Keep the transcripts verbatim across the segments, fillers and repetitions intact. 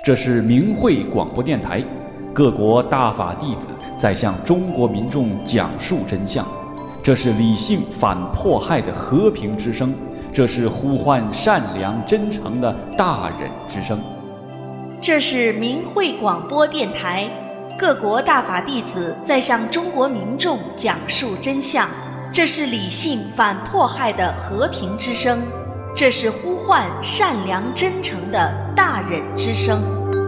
这是明慧广播电台，各国大法弟子在向中国民众讲述真相。这是理性反迫害的和平之声，这是呼唤善良真诚的大忍之声。 这是明慧广播电台，各国大法弟子在向中国民众讲述真相。这是理性反迫害的和平之声，这是呼唤善良真诚的大忍之声。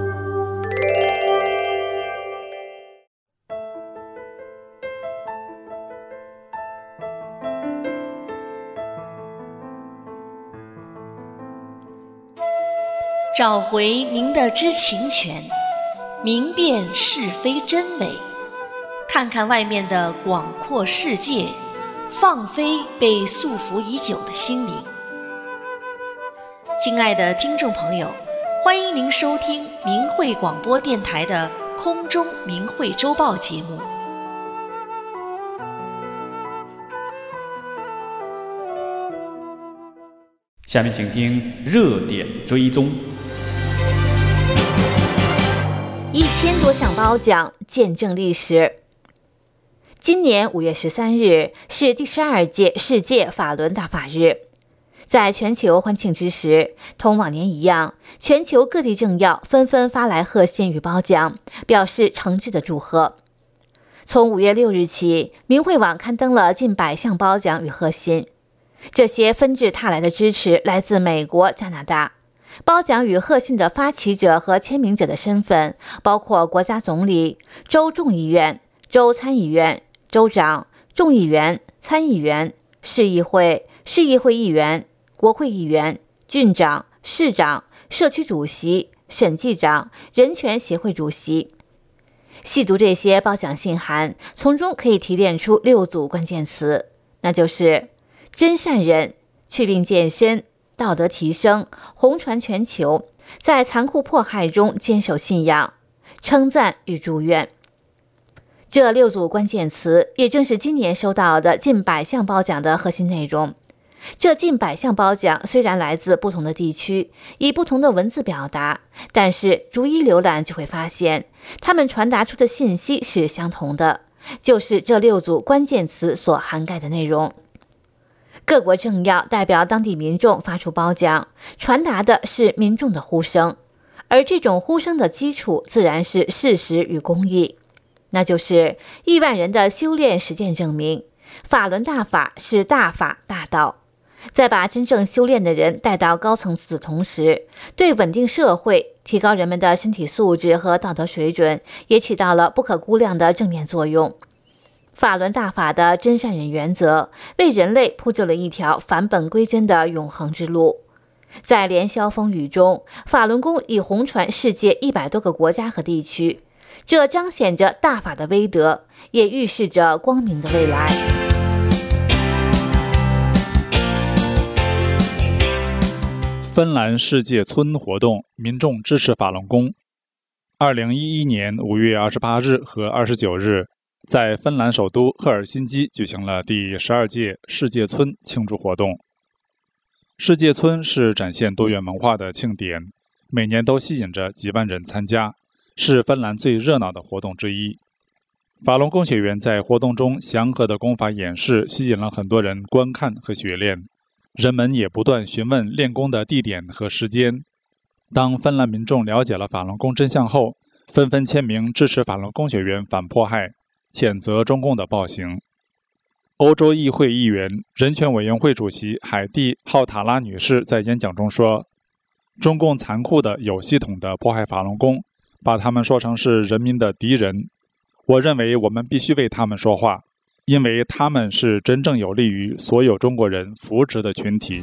找回您的知情权，明辨是非真伪，看看外面的广阔世界，放飞被束缚已久的心灵。亲爱的听众朋友，欢迎您收听明慧广播电台的空中明慧周报节目。 下面请听热点追踪。 一千多项褒奖，见证历史。今年五月十三日是第十二届世界法轮大法日，在全球欢庆之时，同往年一样，全球各地政要纷纷发来贺信与褒奖，表示诚挚的祝贺。从五月六日起，明慧网刊登了近百项褒奖与贺信，这些纷至沓来的支持来自美国、加拿大。褒奖与贺信的发起者和签名者的身份包括国家总理、州众议院、州参议院、州长、众议员、参议员、市议会、市议会议员、国会议员、郡长、市长、社区主席、审计长、人权协会主席。细读这些褒奖信函，从中可以提炼出六组关键词，那就是真善忍、祛病健身、道德提升、红传全球，在残酷迫害中坚守信仰、称赞与祝愿。这六组关键词也正是今年收到的近百项褒奖的核心内容。这近百项褒奖虽然来自不同的地区，以不同的文字表达，但是逐一浏览就会发现，他们传达出的信息是相同的，就是这六组关键词所涵盖的内容。各国政要代表当地民众发出褒奖，传达的是民众的呼声，而这种呼声的基础自然是事实与公义，那就是亿万人的修炼实践证明，法轮大法是大法大道。在把真正修炼的人带到高层次的同时，对稳定社会、提高人们的身体素质和道德水准也起到了不可估量的正面作用。法轮大法的真善忍原则，为人类铺就了一条返本归真的永恒之路。在连霄风雨中，法轮功已红传世界一百多个国家和地区，这彰显着大法的威德，也预示着光明的未来。 芬兰世界村活动，民众支持法轮功。二零一一年五月二十八日和二十九日，在芬兰首都赫尔辛基举行了第十二届世界村庆祝活动。世界村是展现多元文化的庆典，每年都吸引着几万人参加，是芬兰最热闹的活动之一。法轮功学员在活动中祥和的功法演示吸引了很多人观看和学练，人们也不断询问练功的地点和时间。当芬兰民众了解了法轮功真相后，纷纷签名支持法轮功学员反迫害，谴责中共的暴行。欧洲议会议员、人权委员会主席海蒂·浩塔拉女士在演讲中说，中共残酷的、有系统的迫害法轮功，把他们说成是人民的敌人。我认为我们必须为他们说话，因为他们是真正有利于所有中国人福祉的群体。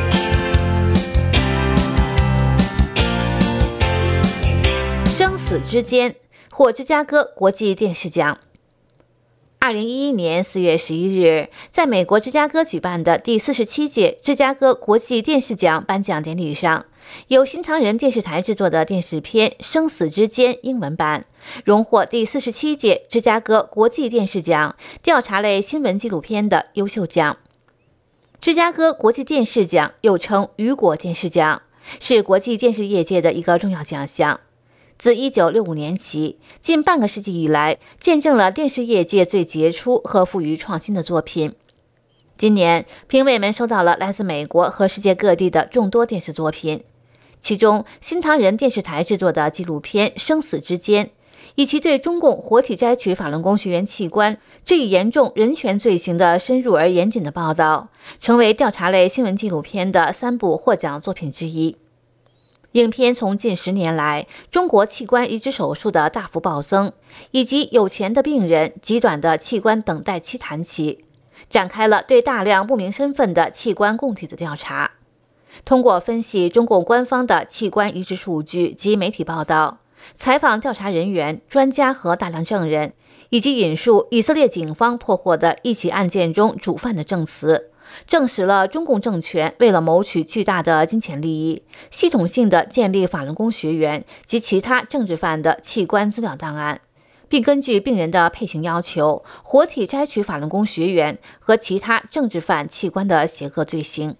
生死之间，获芝加哥国际电视奖。二零一一年四月十一日，在美国芝加哥举办的第四十七届芝加哥国际电视奖颁奖典礼上，由新唐人电视台制作的电视片《生死之间》英文版荣获第四十七届芝加哥国际电视奖调查类新闻纪录片的优秀奖。芝加哥国际电视奖又称雨果电视奖，是国际电视业界的一个重要奖项。 自一九六五年起，近半个世纪以来，见证了电视业界最杰出和富于创新的作品。今年，评委们收到了来自美国和世界各地的众多电视作品，其中新唐人电视台制作的纪录片《生死之间》，以及对中共活体摘取法轮功学员器官这一严重人权罪行的深入而严谨的报道，成为调查类新闻纪录片的三部获奖作品之一。影片从近十年来中国器官移植手术的大幅暴增，以及有钱的病人极短的器官等待期谈起，展开了对大量不明身份的器官供体的调查。通过分析中共官方的器官移植数据及媒体报道，采访调查人员、专家和大量证人，以及引述以色列警方破获的一起案件中主犯的证词，证实了中共政权为了谋取巨大的金钱利益，系统性的建立法轮功学员及其他政治犯的器官资料档案，并根据病人的配型要求，活体摘取法轮功学员和其他政治犯器官的邪恶罪行。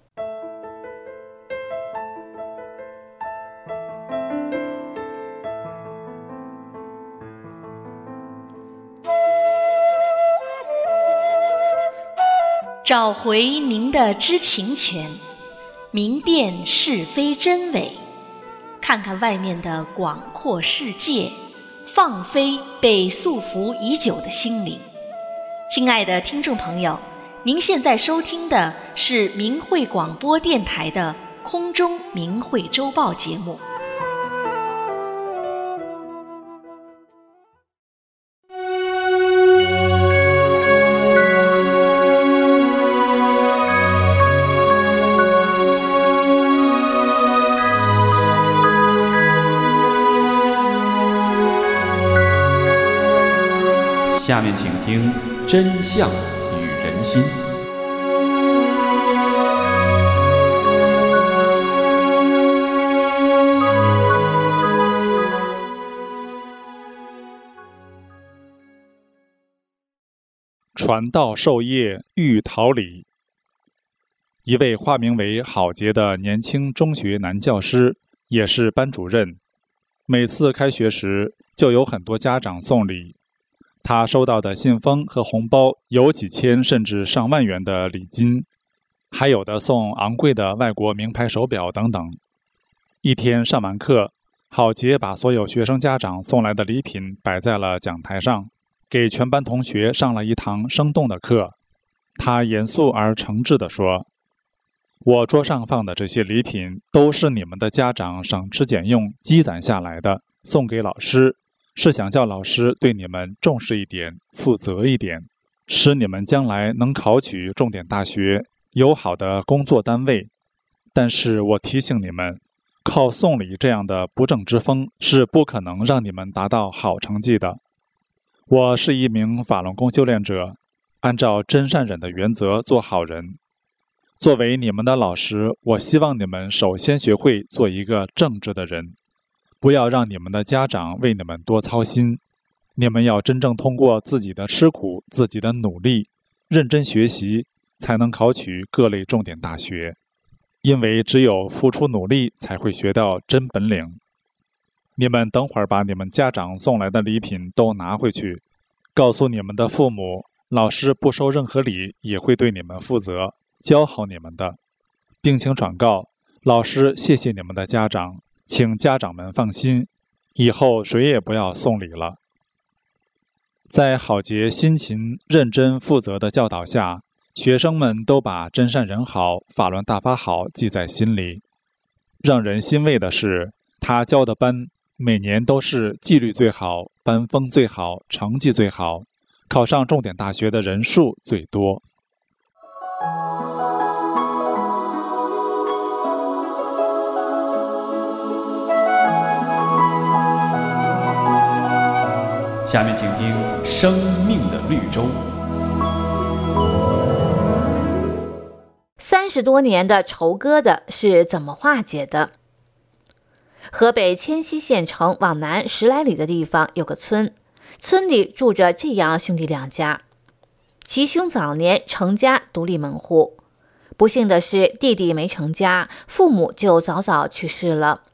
找回您的知情权，明辨是非真伪，看看外面的广阔世界，放飞被束缚已久的心灵。亲爱的听众朋友，您现在收听的是明慧广播电台的空中明慧周报节目。 下面请听《真相与人心》。 传道授业欲逃离。一位化名为郝杰的年轻中学男教师，也是班主任，每次开学时就有很多家长送礼。他收到的信封和红包有几千甚至上万元的礼金，还有的送昂贵的外国名牌手表等等。一天上完课，郝杰把所有学生家长送来的礼品摆在了讲台上，给全班同学上了一堂生动的课。他严肃而诚挚地说：“我桌上放的这些礼品都是你们的家长省吃俭用积攒下来的，送给老师，是想叫老师对你们重视一点，负责一点，使你们将来能考取重点大学，有好的工作单位。但是我提醒你们，靠送礼这样的不正之风是不可能让你们达到好成绩的。我是一名法轮功修炼者，按照真善忍的原则做好人。作为你们的老师，我希望你们首先学会做一个正直的人，不要让你们的家长为你们多操心。你们要真正通过自己的吃苦、自己的努力，认真学习，才能考取各类重点大学。因为只有付出努力，才会学到真本领。你们等会儿把你们家长送来的礼品都拿回去，告诉你们的父母，老师不收任何礼，也会对你们负责，教好你们的，并请转告老师，谢谢你们的家长，请家长们放心，以后谁也不要送礼了。在郝杰辛勤、认真、负责的教导下，学生们都把真善人好、法轮大法好记在心里。让人欣慰的是，他教的班每年都是纪律最好、班风最好、成绩最好，考上重点大学的人数最多。 下面请听《生命的绿洲》。 三十多年的仇疙瘩是怎么化解的？河北迁西县城往南十来里的地方有个村，村里住着这样兄弟两家。其兄早年成家独立门户，不幸的是弟弟没成家，父母就早早去世了。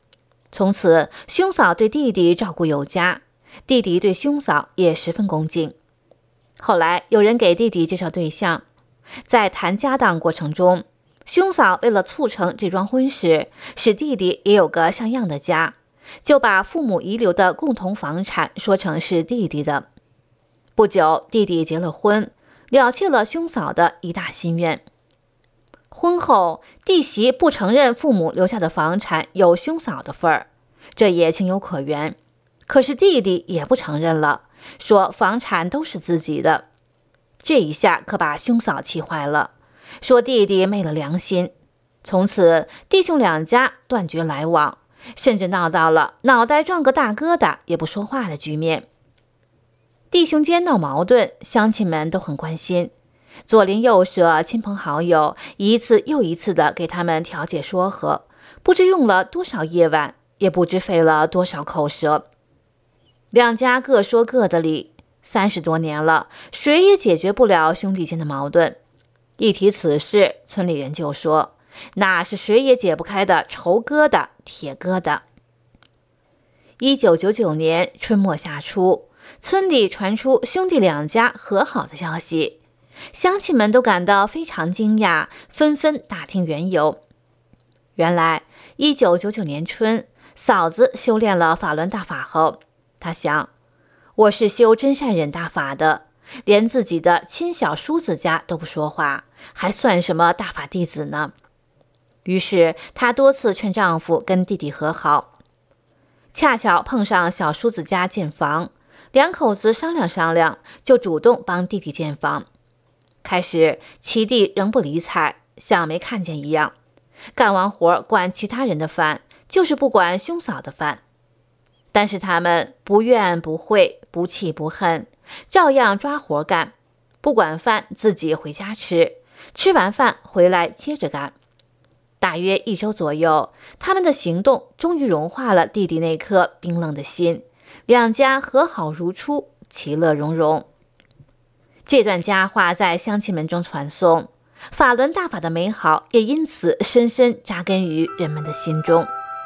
从此，兄嫂对弟弟照顾有加，弟弟对兄嫂也十分恭敬。后来有人给弟弟介绍对象，在谈家当过程中，兄嫂为了促成这桩婚事，使弟弟也有个像样的家，就把父母遗留的共同房产说成是弟弟的。不久，弟弟结了婚，了却了兄嫂的一大心愿。婚后，弟媳不承认父母留下的房产有兄嫂的份儿，这也情有可原。可是弟弟也不承认了，说房产都是自己的。这一下可把兄嫂气坏了，说弟弟昧了良心。从此，弟兄两家断绝来往，甚至闹到了脑袋撞个大疙瘩也不说话的局面。弟兄间闹矛盾，乡亲们都很关心，左邻右舍、亲朋好友一次又一次的给他们调解说和，不知用了多少夜晚，也不知费了多少口舌。两家各说各的理，三十多年了，谁也解决不了兄弟间的矛盾。一提此事，村里人就说，那是谁也解不开的仇疙瘩、铁疙瘩。一九九九年春末夏初，村里传出兄弟两家和好的消息，乡亲们都感到非常惊讶，纷纷打听缘由。原来一九九九年春，嫂子修炼了法轮大法后，她想，我是修真善忍大法的，连自己的亲小叔子家都不说话，还算什么大法弟子呢？于是她多次劝丈夫跟弟弟和好。恰巧碰上小叔子家建房，两口子商量商量，就主动帮弟弟建房。开始其弟仍不理睬，像没看见一样，干完活管其他人的饭，就是不管兄嫂的饭。但是他们不怨不悔，不气不恨，照样抓活干，不管饭自己回家吃，吃完饭回来接着干。大约一周左右，他们的行动终于融化了弟弟那颗冰冷的心，两家和好如初，其乐融融。这段佳话在乡亲们中传颂，法轮大法的美好也因此深深扎根于人们的心中。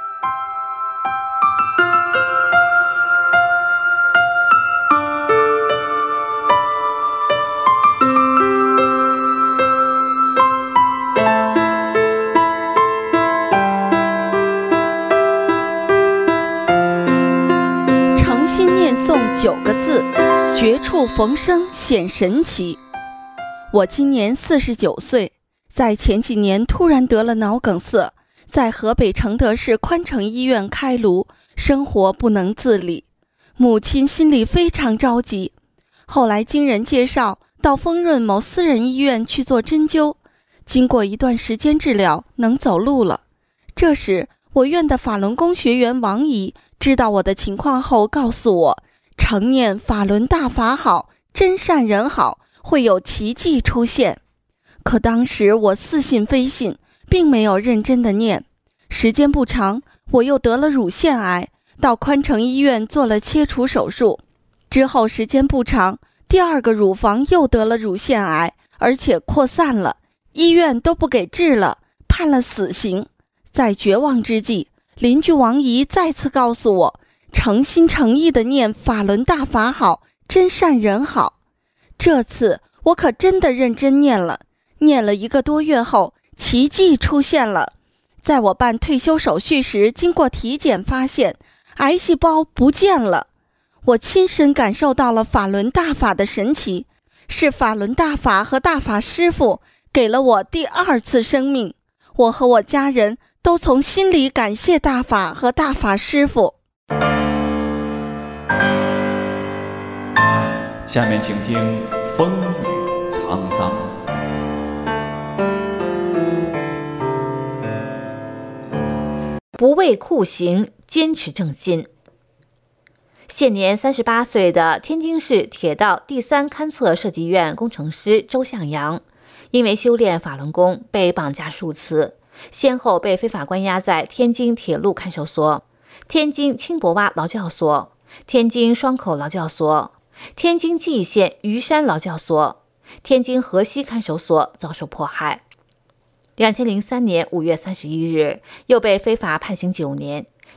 诚心念诵九个字，绝处逢生显神奇。我今年四十九岁，在前几年突然得了脑梗塞，在河北承德市宽城医院开颅，生活不能自理，母亲心里非常着急。后来经人介绍，到丰润某私人医院去做针灸，经过一段时间治疗，能走路了。这时，我院的法轮功学员王姨知道我的情况后，告诉我，常念法轮大法好，真善人好，会有奇迹出现。可当时我似信非信，并没有认真的念。时间不长，我又得了乳腺癌，到宽城医院做了切除手术。之后时间不长，第二个乳房又得了乳腺癌，而且扩散了，医院都不给治了，判了死刑。在绝望之际，邻居王姨再次告诉我，诚心诚意的念法轮大法好，真善人好。这次我可真的认真念了，念了一个多月后，奇迹出现了。在我办退休手续时，经过体检发现癌细胞不见了。我亲身感受到了法轮大法的神奇，是法轮大法和大法师父给了我第二次生命。我和我家人都从心里感谢大法和大法师父。 下面请听风雨沧桑。 不畏酷刑，坚持正心。现年三十八岁的天津市铁道第三勘测设计院工程师周向阳，因为修炼法轮功被绑架数次，先后被非法关押在天津铁路看守所、天津青柏洼劳教所、天津双口劳教所、天津蓟县余山劳教所、天津河西看守所遭受迫害。二零零三年五月三十一日，又被非法判刑九年，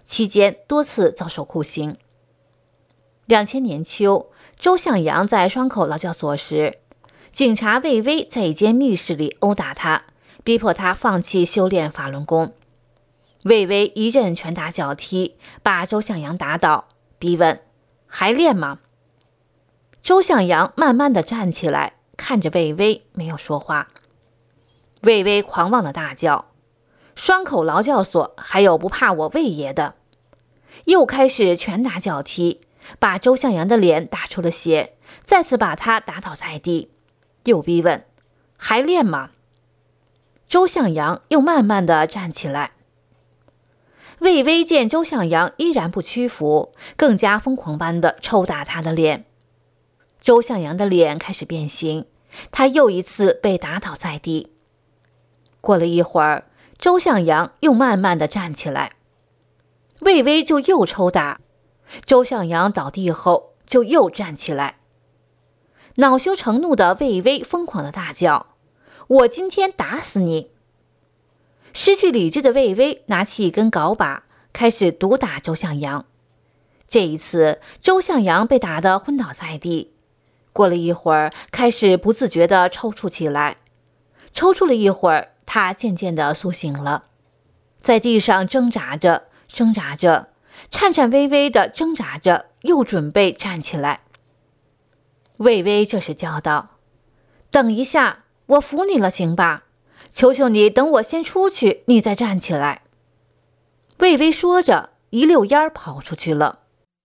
期间多次遭受酷刑。两千年秋，周向阳在双口劳教所时，警察魏巍在一间密室里殴打他，逼迫他放弃修炼法轮功。魏巍一阵拳打脚踢，把周向阳打倒，逼问：“还练吗？”周向阳慢慢地站起来，看着魏巍，没有说话。魏巍狂妄地大叫：“双口劳教所还有不怕我魏爷的！”又开始拳打脚踢，把周向阳的脸打出了血，再次把他打倒在地，又逼问：“还练吗？”周向阳又慢慢地站起来。魏巍见周向阳依然不屈服，更加疯狂般地抽打他的脸。周向阳的脸开始变形，他又一次被打倒在地。过了一会儿，周向阳又慢慢地站起来，魏巍就又抽打，周向阳倒地后就又站起来。恼羞成怒的魏巍疯狂地大叫：“我今天打死你！”失去理智的魏巍拿起一根镐把，开始毒打周向阳。这一次，周向阳被打得昏倒在地。过了一会儿，开始不自觉地抽搐起来。抽搐了一会儿，他渐渐地苏醒了，在地上挣扎着，挣扎着，颤颤巍巍地挣扎着，又准备站起来。魏巍这时叫道：“等一下，我扶你了，行吧？求求你，等我先出去，你再站起来。”魏巍说着，一溜烟儿跑出去了。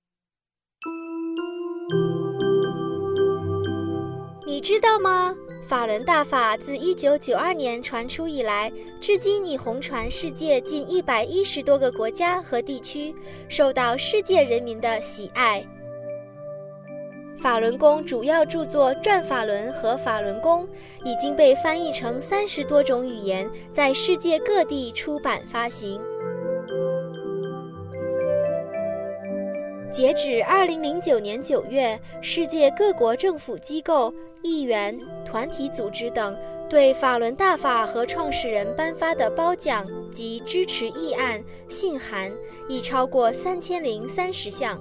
你知道吗？法轮大法自一九九二年传出以来，至今已红传世界近一百一十多个国家和地区，受到世界人民的喜爱。法轮功主要著作《转法轮》和《法轮功》已经被翻译成三十多种语言，在世界各地出版发行。截止二零零九年九月，世界各国政府机构、议员、团体组织等对法轮大法和创始人颁发的褒奖及支持议案、信函已超过三千零三十项。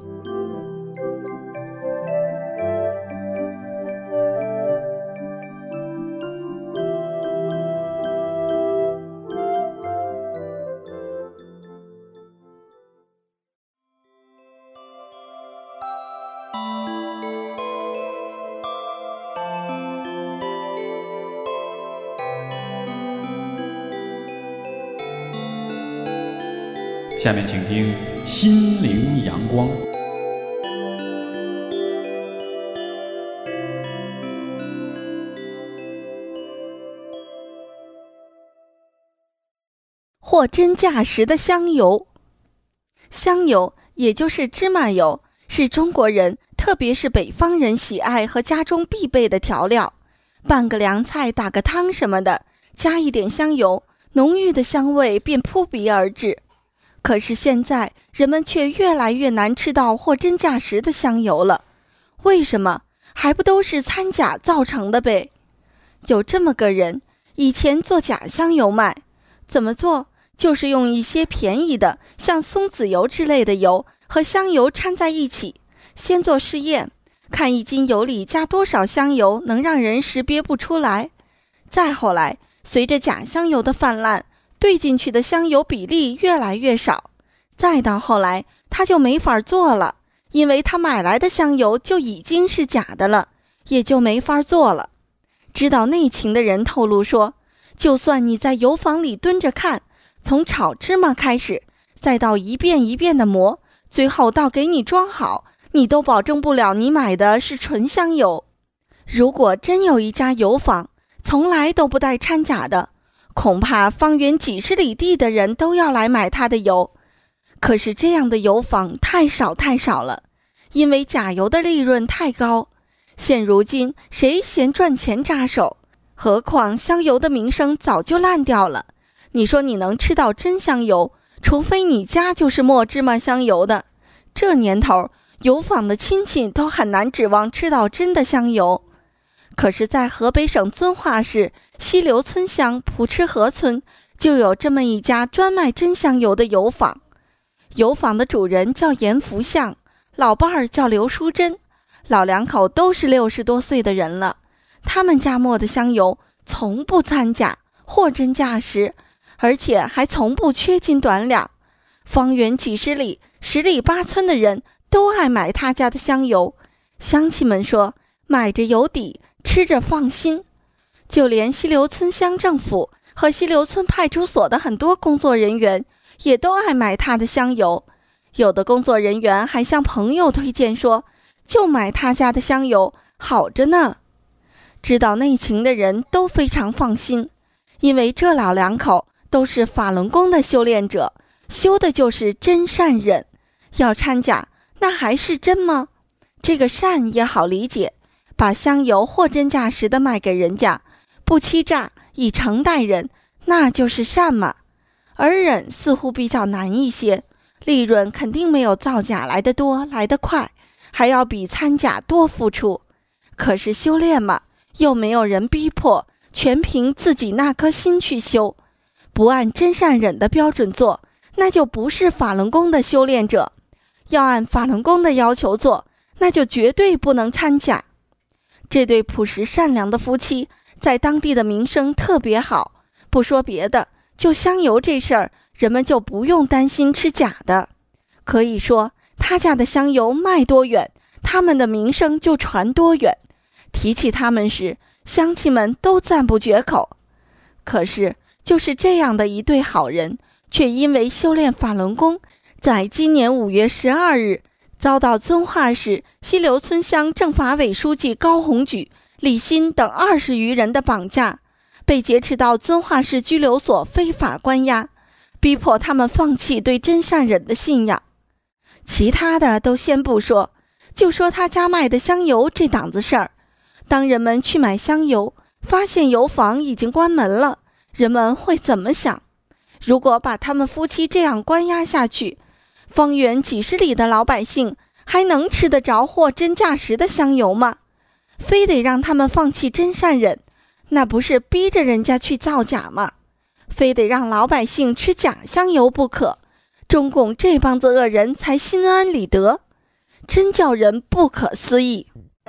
下面请听《心灵阳光》。 货真价实的香油。香油也就是芝麻油，是中国人，特别是北方人喜爱和家中必备的调料。拌个凉菜，打个汤什么的，加一点香油，浓郁的香味便扑鼻而至。可是现在人们却越来越难吃到货真价实的香油了，为什么？还不都是掺假造成的呗？有这么个人，以前做假香油卖，怎么做？就是用一些便宜的像松子油之类的油和香油掺在一起，先做试验，看一斤油里加多少香油能让人识别不出来。再后来，随着假香油的泛滥，兑进去的香油比例越来越少，再到后来他就没法做了，因为他买来的香油就已经是假的了，也就没法做了。知道内情的人透露说，就算你在油坊里蹲着看，从炒芝麻开始，再到一遍一遍的磨，最后到给你装好，你都保证不了你买的是纯香油。如果真有一家油坊从来都不带掺假的，恐怕方圆几十里地的人都要来买他的油。可是这样的油坊太少太少了，因为假油的利润太高，现如今谁嫌赚钱扎手？何况香油的名声早就烂掉了。你说你能吃到真香油，除非你家就是磨芝麻香油的。这年头，油坊的亲戚都很难指望吃到真的香油。可是在河北省遵化市西流村乡普吃河村，就有这么一家专卖真香油的油坊。 油坊的主人叫严福相，老伴儿叫刘淑珍，老两口都是六十多岁的人了。他们家磨的香油从不掺假，货真价实，而且还从不缺斤短两。方圆几十里、十里八村的人都爱买他家的香油。乡亲们说，买着有底，吃着放心。就连西流村乡政府和西流村派出所的很多工作人员也都爱买他的香油。有的工作人员还向朋友推荐说，就买他家的香油，好着呢。知道内情的人都非常放心，因为这老两口都是法轮功的修炼者，修的就是真善忍。要掺假，那还是真吗？这个善也好理解，把香油货真价实的卖给人家，不欺诈，以诚待人，那就是善嘛。而忍似乎比较难一些，利润肯定没有造假来得多，来得快，还要比掺假多付出。可是修炼嘛，又没有人逼迫，全凭自己那颗心去修。不按真善忍的标准做，那就不是法轮功的修炼者。要按法轮功的要求做，那就绝对不能掺假。这对朴实善良的夫妻在当地的名声特别好，不说别的，就香油这事儿，人们就不用担心吃假的。可以说，他家的香油卖多远，他们的名声就传多远。提起他们时，乡亲们都赞不绝口。可是，就是这样的一对好人，却因为修炼法轮功，在今年五月十二日，遭到遵化市西流村乡政法委书记高洪举、李新等二十余人的绑架，被劫持到遵化市拘留所非法关押，逼迫他们放弃对真善忍的信仰。其他的都先不说，就说他家卖的香油这档子事儿。当人们去买香油，发现油坊已经关门了，人们会怎么想？如果把他们夫妻这样关押下去，方圆几十里的老百姓还能吃得着货真价实的香油吗？非得让他们放弃真善忍，那不是逼着人家去造假吗？非得让老百姓吃假香油不可，中共这帮子恶人才心安理得，真叫人不可思议。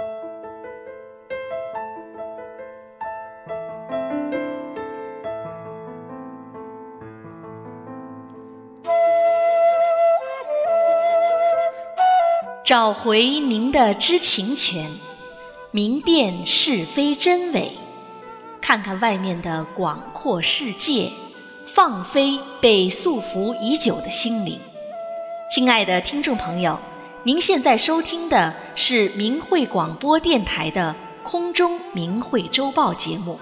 找回您的知情权，明辨是非真伪，看看外面的广阔世界，放飞被束缚已久的心灵。亲爱的听众朋友，您现在收听的是明慧广播电台的空中明慧周报节目。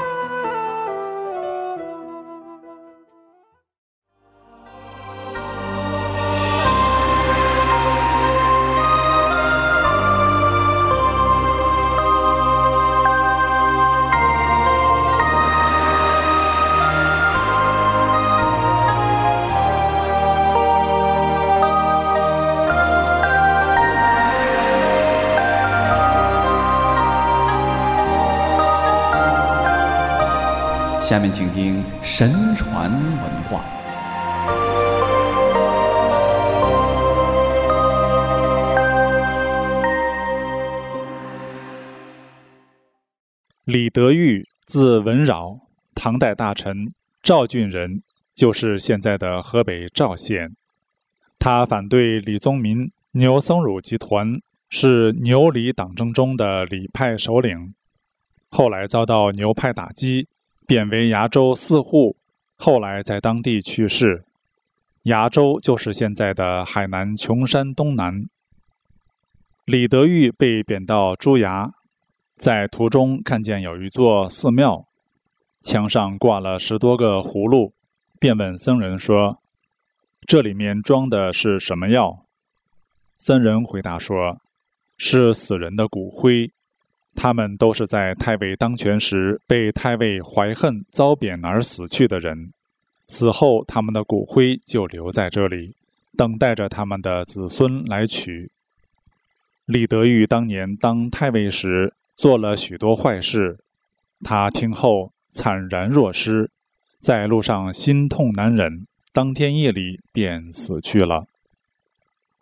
下面请听神传文化。 李德裕字文饶，唐代大臣，赵郡人，就是现在的河北赵县。他反对李宗民、牛僧孺集团，是牛李党争中的李派首领。后来遭到牛派打击，贬为崖州司户，后来在当地去世。崖州就是现在的海南琼山东南。李德裕被贬到朱崖，在途中看见有一座寺庙，墙上挂了十多个葫芦，便问僧人说：“这里面装的是什么药？”僧人回答说：“是死人的骨灰。他们都是在太尉当权时被太尉怀恨遭贬而死去的人，死后他们的骨灰就留在这里，等待着他们的子孙来取。”李德裕当年当太尉时做了许多坏事，他听后惨然若失，在路上心痛难忍，当天夜里便死去了。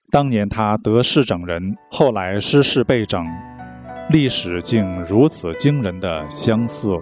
当年他得势整人，后来失势被整，历史竟如此惊人的相似。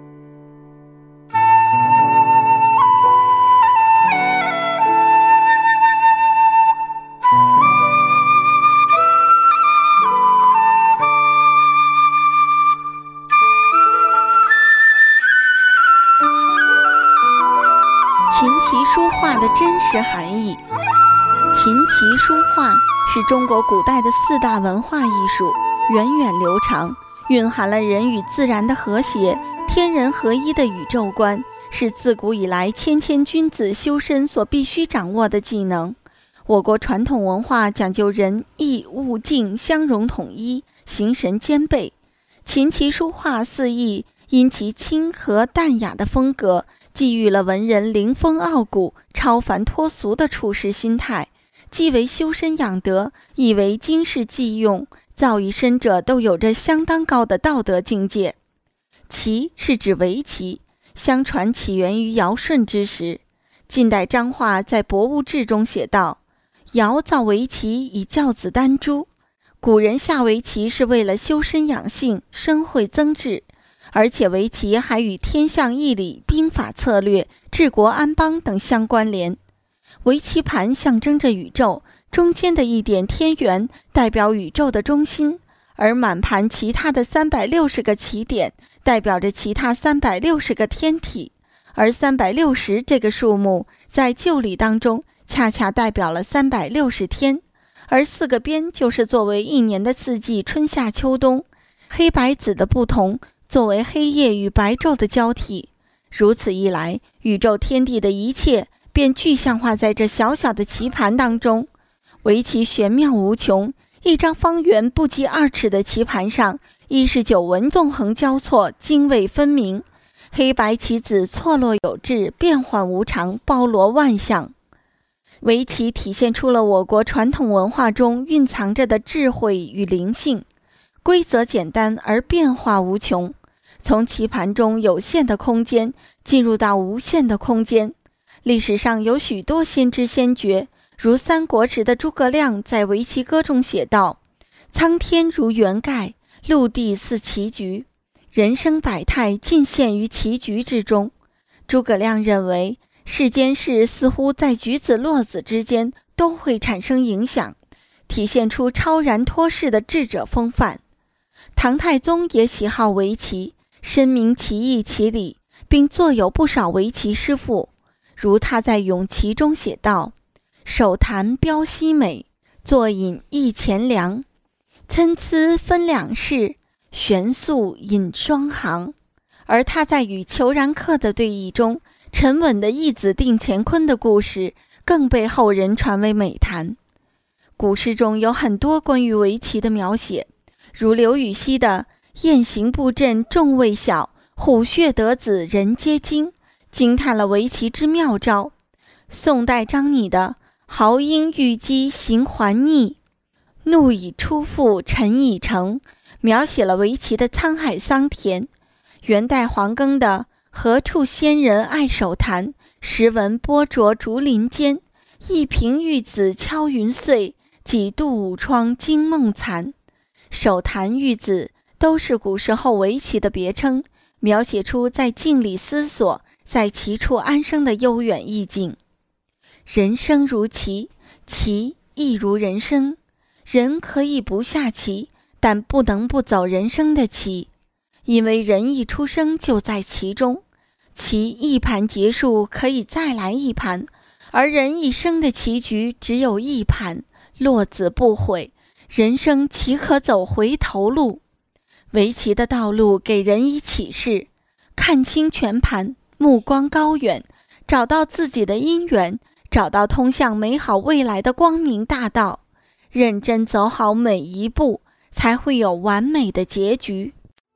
琴棋书画的真实含义。琴棋书画是中国古代的四大文化艺术，源远流长，蕴含了人与自然的和谐、天人合一的宇宙观，是自古以来谦谦君子修身所必须掌握的技能。我国传统文化讲究人义物静相融统一，形神兼备。琴棋书画四艺因其清和淡雅的风格，寄予了文人凌风傲骨、超凡脱俗的处世心态，既为修身养德，亦为经世济用，造诣深者都有着相当高的道德境界。棋是指围棋，相传起源于尧舜之时。晋代张化在《博物志》中写道：尧造围棋以教子丹朱。古人下围棋是为了修身养性、生慧增智，而且围棋还与天象易理、兵法策略、治国安邦等相关联。围棋盘象征着宇宙，中间的一点天元代表宇宙的中心，而满盘其他的三百六十个棋点代表着其他三百六十个天体，而三百六十这个数目在旧历当中恰恰代表了三百六十天，而四个边就是作为一年的四季春夏秋冬，黑白紫的不同作为黑夜与白昼的交替。如此一来，宇宙天地的一切便具象化在这小小的棋盘当中。围棋玄妙无穷，一张方圆不及二尺的棋盘上，一十九纹纵横交错，泾渭分明，黑白棋子错落有致，变幻无常，包罗万象。围棋体现出了我国传统文化中蕴藏着的智慧与灵性，规则简单而变化无穷，从棋盘中有限的空间进入到无限的空间。历史上有许多先知先觉，如三国时的诸葛亮在围棋歌中写道：苍天如圆盖，陆地似棋局，人生百态尽现于棋局之中。诸葛亮认为世间事似乎在举子落子之间都会产生影响，体现出超然脱世的智者风范。唐太宗也喜好围棋，深明棋艺棋理，并作有不少围棋师傅，如他在《咏棋》中写道：手弹标西美，坐饮一钱粮，参差分两式，玄素引双行。而他在与裘然客的对弈中，沉稳的一子定乾坤的故事更被后人传为美谈。古诗中有很多关于围棋的描写，如刘禹锡的雁行布阵众未晓，虎穴得子人皆惊，惊叹了围棋之妙招。宋代张拟的豪英遇击行还逆，怒以出复陈以成，描写了围棋的沧海桑田。元代黄庚的何处仙人爱手弹，时闻波浊竹林间，一平玉子敲云碎，几度武窗惊梦残。手弹玉子都是古时候围棋的别称，描写出在静里思索，在棋处安生的悠远意境。人生如棋，棋亦如人生。人可以不下棋，但不能不走人生的棋，因为人一出生就在其中，棋一盘结束可以再来一盘，而人一生的棋局只有一盘，落子不悔，人生岂可走回头路？围棋的道路给人以启示，看清全盘，目光高远，找到自己的因缘，找到通向美好未来的光明大道，认真走好每一步，才会有完美的结局。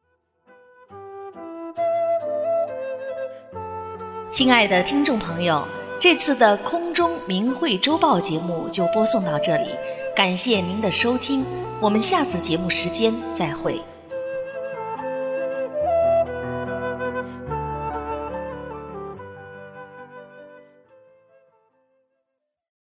亲爱的听众朋友，这次的空中明慧周报节目就播送到这里，感谢您的收听，我们下次节目时间再会。